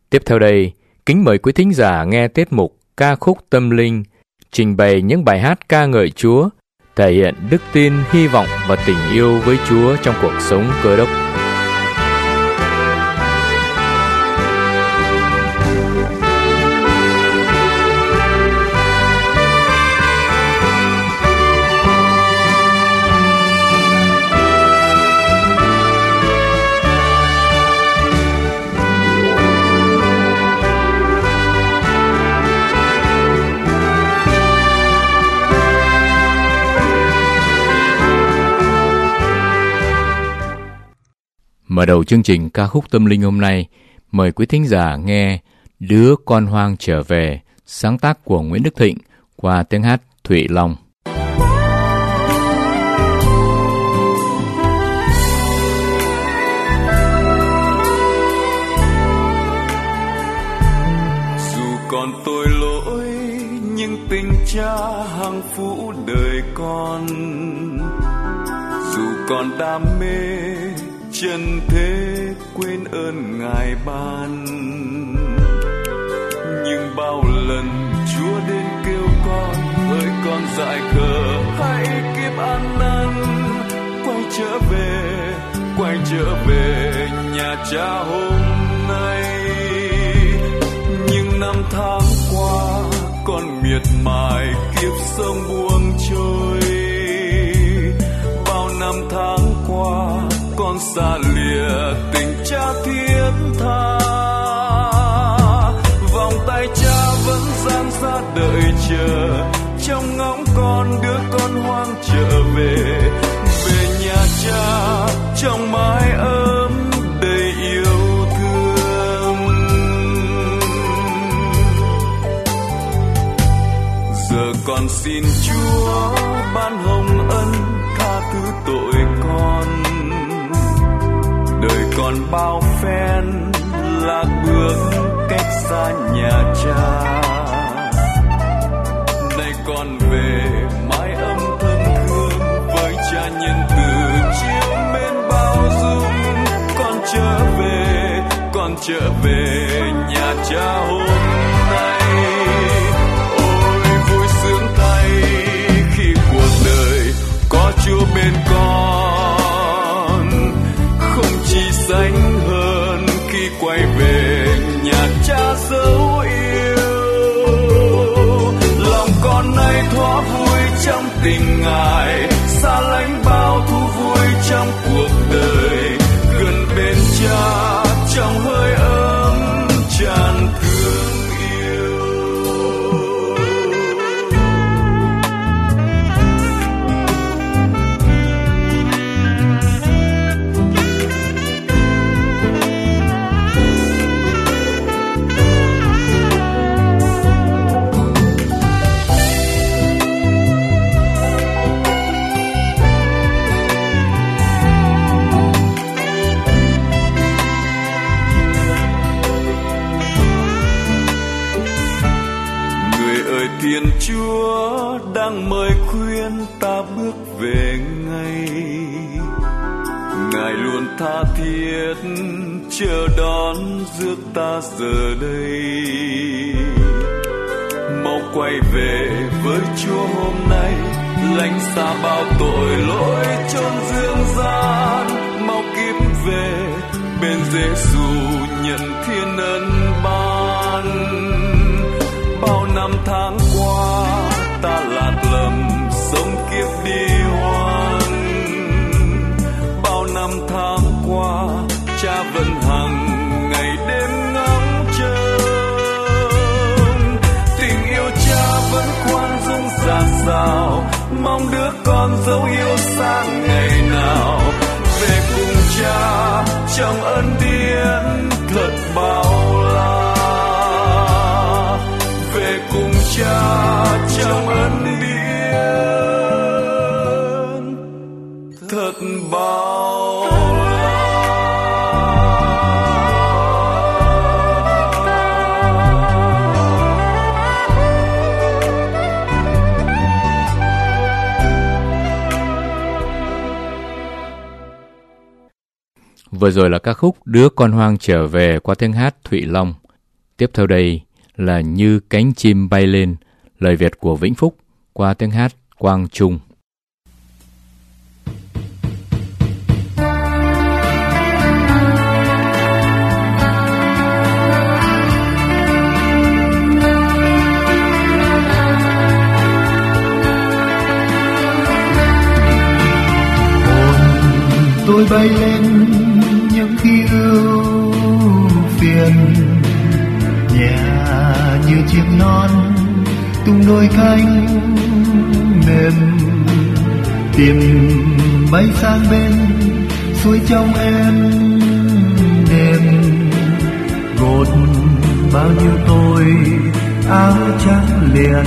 Tiếp theo đây, kính mời quý thính giả nghe tiết mục Ca khúc tâm linh, trình bày những bài hát ca ngợi Chúa, thể hiện đức tin, hy vọng và tình yêu với Chúa trong cuộc sống Cơ Đốc. Mở đầu chương trình ca khúc tâm linh hôm nay, mời quý thính giả nghe Đứa Con Hoang Trở Về, sáng tác của Nguyễn Đức Thịnh qua tiếng hát Thụy Long. Dù còn tội lỗi nhưng tình Cha hằng phũ đời con, dù còn đam mê chân thế quên ơn Ngài ban, nhưng bao lần Chúa đến kêu con, hỡi con dại khờ hãy kiếp ăn năn, quay trở về nhà Cha hôm nay. Nhưng năm tháng qua con miệt mài kiếp sống buông trôi, bao năm tháng qua con xa lìa tình Cha thiết tha, vòng tay Cha vẫn dang ra đợi chờ, trong ngóng con đứa con hoang trở về nhà Cha trong mái ấm đầy yêu thương. Giờ con xin Chúa ban hồng ân tha thứ tội con, đời còn bao phen lạc bước cách xa nhà Cha. Nay con về mái ấm thân thương với Cha nhân từ chiếu mến bao dung. Con trở về nhà Cha hôm nay. Ôi vui sướng thay khi cuộc đời có Chúa bên con, không chi sánh hơn khi quay về nhà Cha dấu yêu. Lòng con nay thỏa vui trong tình Ngài, xa lánh bao thú vui trong cuộc đời, gần bên Cha trong hơi ấm tràn thương yêu. Thiên Chúa đang mời khuyên ta bước về ngay, Ngài luôn tha thiết chờ đón rước ta giờ đây. Mau quay về với Chúa hôm nay, lánh xa bao tội lỗi chốn dương gian. Mau kíp về bên Giêsu nhận thiên ân ban. Bao năm tháng qua ta lạc lầm sống kiếp đi hoang, bao năm tháng qua Cha vẫn hằng ngày đêm ngóng trông. Tình yêu Cha vẫn khoan dung dạt dào, mong đứa con dấu yêu sang ngày nào. Về cùng Cha trong ân điển thật bao la, về cùng Cha trong ân điển thật bao la. Vừa rồi là ca khúc Đứa Con Hoang Trở Về qua tiếng hát Thụy Long. Tiếp theo đây là Như cánh chim bay lên, lời Việt của Vĩnh Phúc qua tiếng hát Quang Trung. Tôi bay lên những khi ưu phiền, nhẹ như chiếc non tung đôi cánh mềm, tìm bay sang bên suối trong em đêm, gột bao nhiêu tôi áo trắng liền,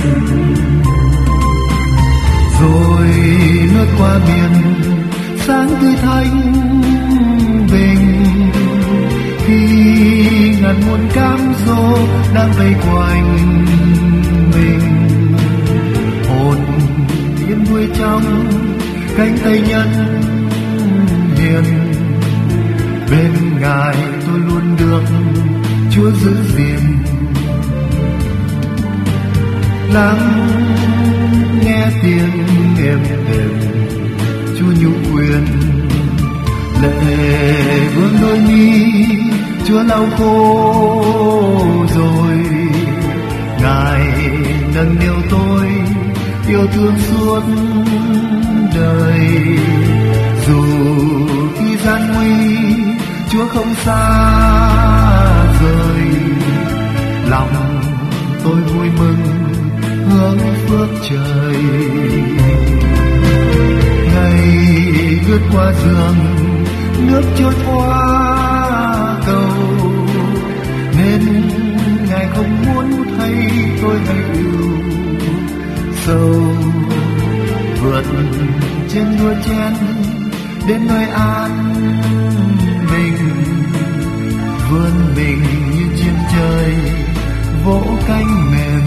rồi lướt qua biển sáng tươi thanh bình, khi ngàn muôn cám dỗ đang vây quanh mình, hồn yên vui trong cánh tay nhân hiền, bên Ngài tôi luôn được Chúa giữ gìn. Lắng nghe tiếng êm đềm Chúa nhu quyền, lệ vương đôi mi Chúa lau khô rồi, Ngài nâng niu tôi yêu thương suốt đời, dù khi gian nguy Chúa không xa rời, lòng tôi vui mừng hướng phước trời. Ngày lướt qua giường nước trôi qua cầu, nên Ngài không muốn thấy tôi hay ưu sầu, vượt trên đua chen đến nơi an bình, vươn mình như chim trời vỗ cánh mềm,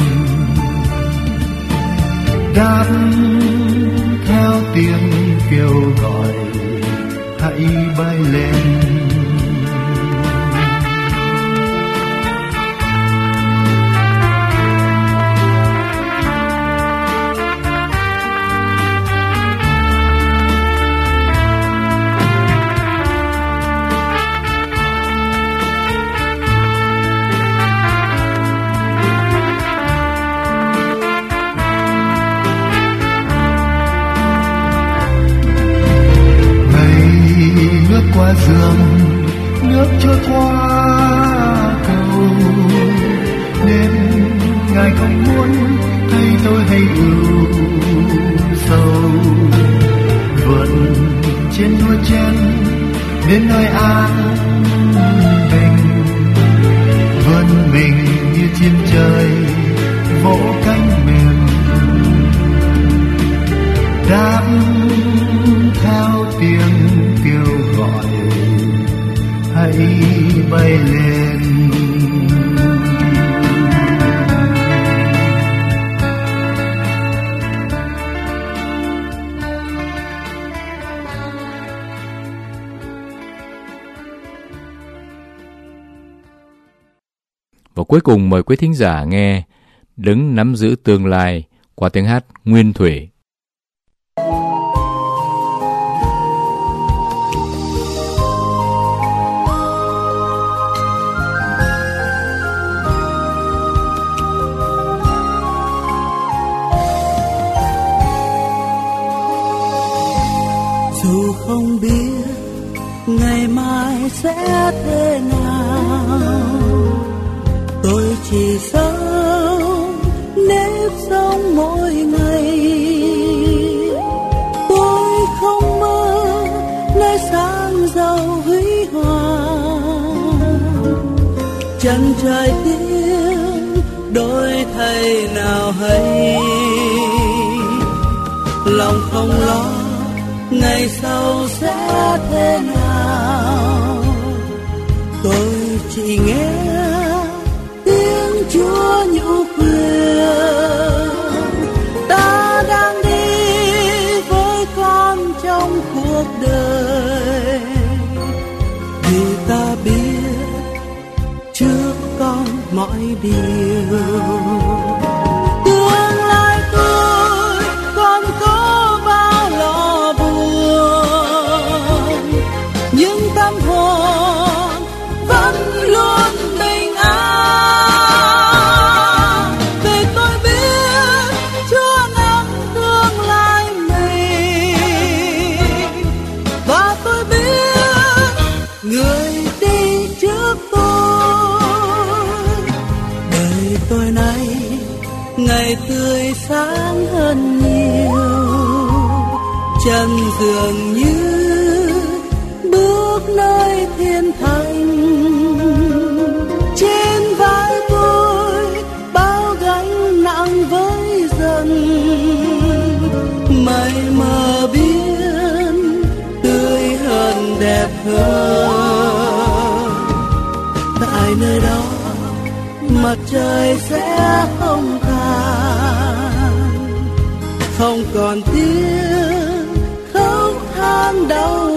đáp theo tiếng kêu gọi hãy bay lên. Qua giường nước trôi qua cầu, nên Ngài không muốn thấy tôi hay ưu sầu, vượt trên đua chen đến nơi an bình, vươn mình như chim trời vỗ cánh mềm, đáp theo tiếng kêu gọi hãy bay lên. Và cuối cùng mời quý thính giả nghe Đấng nắm giữ tương lai qua tiếng hát Nguyên Thủy. Dù không biết ngày mai sẽ thế nào, tôi chỉ sống nếp sống mỗi ngày. Tôi không mơ nơi sáng giàu huy hoàng, chân trời tiếng đổi thay nào hay, lòng không lo ngày sau sẽ thế nào. Tôi chỉ nghe tiếng Chúa nhũ quyền, ta đang đi với con trong cuộc đời, vì ta biết trước con mọi điều. Tương lai tôi còn có bao lo buồn, nhưng tâm hồn vẫn luôn bình an. Vì tôi biết Chúa nắm tương lai mình, và tôi biết Người đi trước tôi. Đời tôi nay ngày tươi sáng hơn nhiều, chân dường như bước nơi thiên thành. Trên vai tôi bao gánh nặng với dần, mây mờ biến tươi hơn đẹp hơn. Tại nơi đó mặt trời sẽ không tàn, không còn tiếng khóc than đau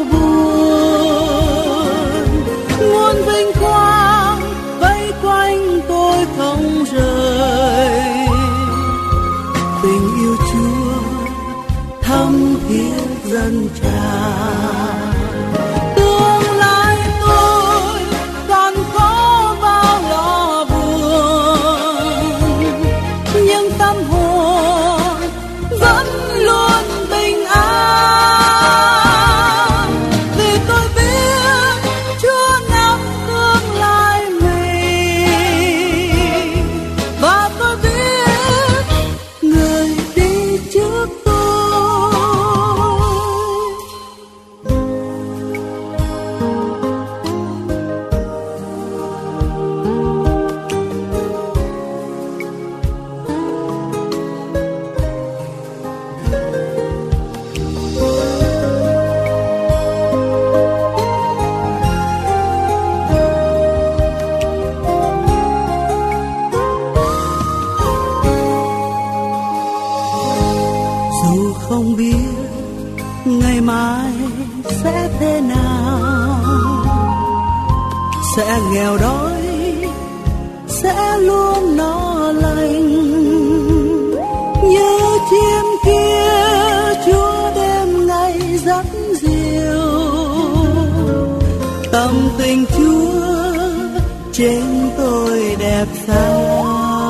buồn. Muôn vinh quang vây quanh tôi không rời, tình yêu Chúa thắm thiết dần tràn. Tương lai tôi còn có bao lo buồn, nhưng tâm hồn vẫn luôn bình an. Vì tôi biết Chúa nắm tương lai mình, và tôi biết Người đi trước tôi. Dù không biết ngày mai sẽ thế nào, sẽ nghèo đói, sẽ luôn no lành, như chim kia Chúa đêm ngày dắt dìu. Tâm tình Chúa trên tôi đẹp sao,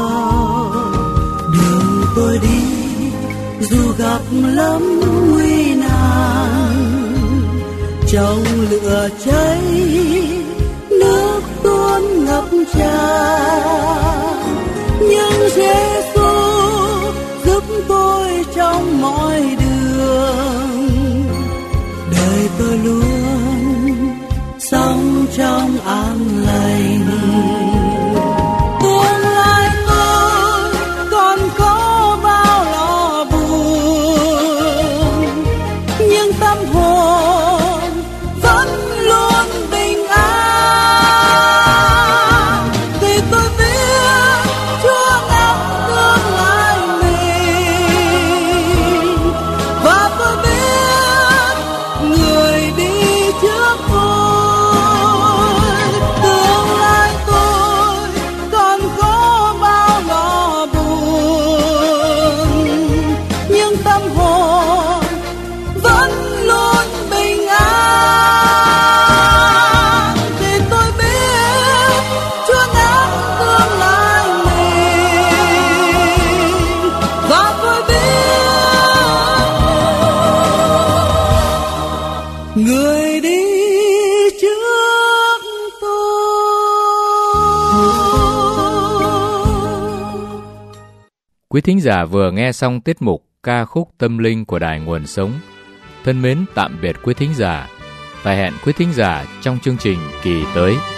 đường tôi đi dù gặp lắm nguy nan. Trong lửa cháy nước tuôn ngập tràn, nhưng Giêsu giúp tôi trong mọi đường. Đời tôi luôn sống trong an lành. Tương lai tôi còn có bao lo buồn, nhưng tâm hồn vẫn luôn bình an. Vì tôi biết Chúa nắm tương lai mình, và tôi biết Người đi trước tôi. Tương lai tôi còn có bao lo buồn, nhưng tâm hồn vẫn luôn bình an. Vì tôi biết Chúa nắm tương lai mình, và tôi biết Người đi trước tôi. Quý thính giả vừa nghe xong tiết mục ca khúc tâm linh của Đài Nguồn Sống. Thân mến tạm biệt quý thính giả và hẹn quý thính giả trong chương trình kỳ tới.